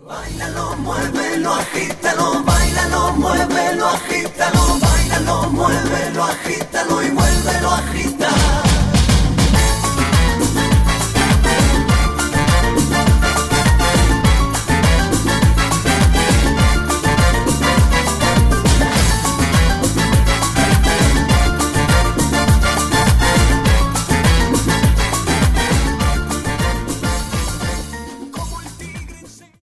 Báilalo, muévelo, agítalo, báilalo, muévelo, agítalo, báilalo, muévelo, agítalo y vuélvelo a agitar.